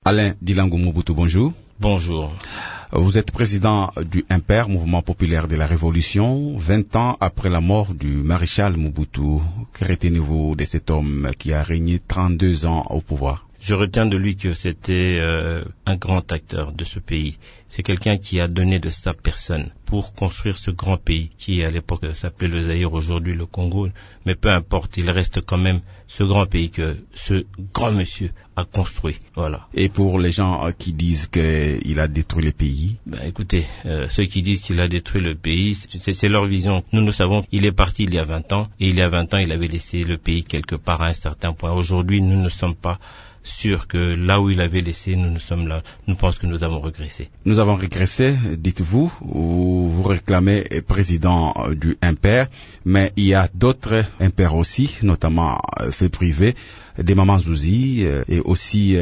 Alain Dilango Mobutu, bonjour. Bonjour. Vous êtes président du MPR, Mouvement populaire de la Révolution, 20 ans après la mort du maréchal Mobutu. Que retenez-vous de cet homme qui a régné 32 ans au pouvoir? Je retiens de lui que c'était un grand acteur de ce pays. C'est quelqu'un qui a donné de sa personne pour construire ce grand pays qui à l'époque s'appelait le Zaïre, aujourd'hui le Congo. Mais peu importe, il reste quand même ce grand pays que ce grand monsieur a construit. Voilà. Et pour les gens qui disent qu'il a détruit le pays? Écoutez, ceux qui disent qu'il a détruit le pays, c'est leur vision. Nous savons qu'il est parti il y a 20 ans, et il y a 20 ans, il avait laissé le pays quelque part à un certain point. Aujourd'hui, nous ne sommes pas sûrs que là où il avait laissé, nous sommes là. Nous pensons que nous avons régressé. Nous avons régressé, dites-vous. Vous réclamez président du MPR, mais il y a d'autres MPR aussi, notamment faits privés, des Maman Zouzi et aussi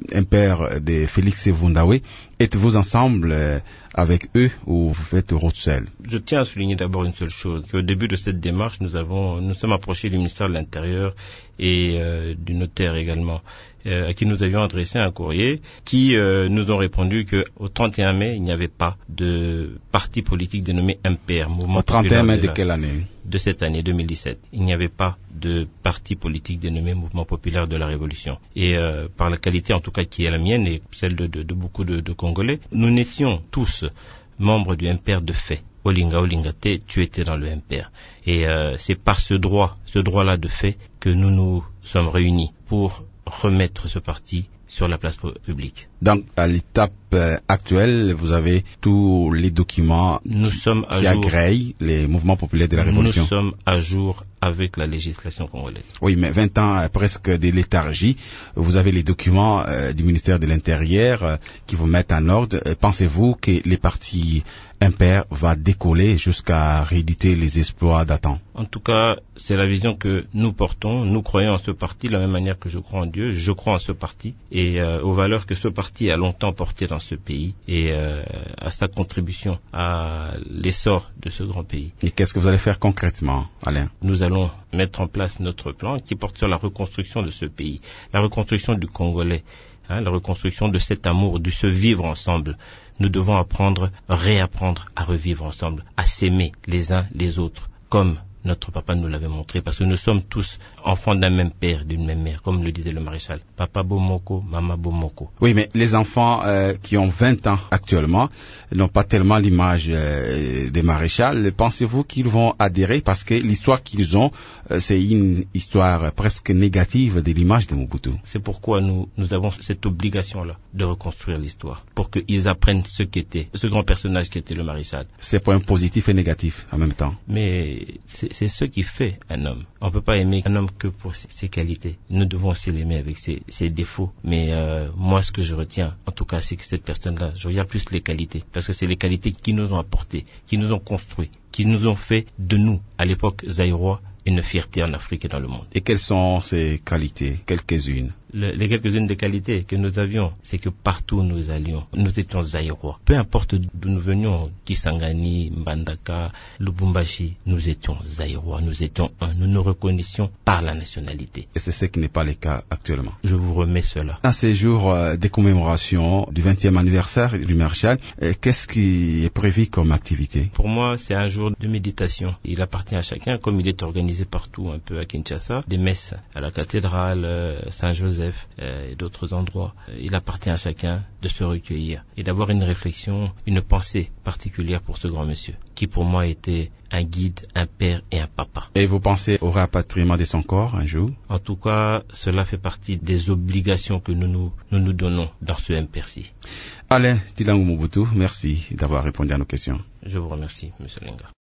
MPR de Félix Vundawe. Êtes-vous ensemble avec eux ou vous faites route seule? Je tiens à souligner d'abord une seule chose, qu'au début de cette démarche, nous sommes approchés du ministère de l'Intérieur et du notaire également, à qui nous avions adressé un courrier qui nous ont répondu qu'au 31 mai, il n'y avait pas de parti politique dénommé MPR. Au 31 mai de quelle année? De cette année 2017. Il n'y avait pas de parti politique dénommé Mouvement populaire de la Révolution. Et par la qualité en tout cas qui est la mienne et celle de beaucoup de Congolais, nous naissions tous membres du MPR de fait. Olinga tu étais dans le MPR. Et c'est par ce droit-là de fait que nous nous sommes réunis pour remettre ce parti sur la place publique. Donc, à l'étape actuelle, vous avez tous les documents qui agréent les mouvements populaires de la Révolution. Nous sommes à jour avec la législation congolaise. Oui, mais 20 ans presque de léthargie, vous avez les documents du ministère de l'Intérieur qui vous mettent en ordre. Pensez-vous que les partis MPR va décoller jusqu'à rééditer les exploits datant? En tout cas, c'est la vision que nous portons. Nous croyons en ce parti de la même manière que je crois en Dieu. Je crois en ce parti et aux valeurs que ce parti a longtemps portées dans ce pays et à sa contribution à l'essor de ce grand pays. Et qu'est-ce que vous allez faire concrètement, Alain? Nous allons mettre en place notre plan qui porte sur la reconstruction de ce pays, la reconstruction du Congolais, la reconstruction de cet amour, de ce vivre ensemble. Nous devons réapprendre à revivre ensemble, à s'aimer les uns les autres, comme notre papa nous l'avait montré, parce que nous sommes tous enfants d'un même père, d'une même mère, comme le disait le maréchal. Papa Bomoko, Mama Bomoko. Oui, mais les enfants qui ont 20 ans actuellement n'ont pas tellement l'image des maréchals. Pensez-vous qu'ils vont adhérer? Parce que l'histoire qu'ils ont, c'est une histoire presque négative de l'image de Mobutu. C'est pourquoi nous avons cette obligation-là de reconstruire l'histoire, pour qu'ils apprennent ce qu'était, ce grand personnage qui était le maréchal. C'est points positifs et négatifs en même temps. Mais c'est ce qui fait un homme. On ne peut pas aimer un homme que pour ses qualités. Nous devons aussi l'aimer avec ses défauts. Mais moi, ce que je retiens, en tout cas, c'est que cette personne-là, je regarde plus les qualités. Parce que c'est les qualités qui nous ont apporté, qui nous ont construit, qui nous ont fait de nous, à l'époque zaïrois, une fierté en Afrique et dans le monde. Et quelles sont ces qualités? Quelques-unes. Les quelques-unes des qualités que nous avions, c'est que partout où nous allions, nous étions zaïrois. Peu importe d'où nous venions, Kisangani, Mbandaka, Lubumbashi, nous étions zaïrois, nous étions un. Nous nous reconnaissions par la nationalité. Et c'est ce qui n'est pas le cas actuellement. Je vous remets cela. À ces jours des commémorations du 20e anniversaire du maréchal, qu'est-ce qui est prévu comme activité? Pour moi, c'est un jour de méditation. Il appartient à chacun, comme il est organisé partout un peu à Kinshasa, des messes à la cathédrale Saint-Joseph et d'autres endroits. Il appartient à chacun de se recueillir et d'avoir une réflexion, une pensée particulière pour ce grand monsieur, qui pour moi était un guide, un père et un papa. Et vous pensez au rapatriement de son corps un jour? En tout cas, cela fait partie des obligations que nous donnons dans ce MPRC. Alain Dilango Mobutu, merci d'avoir répondu à nos questions. Je vous remercie, M. Lenga.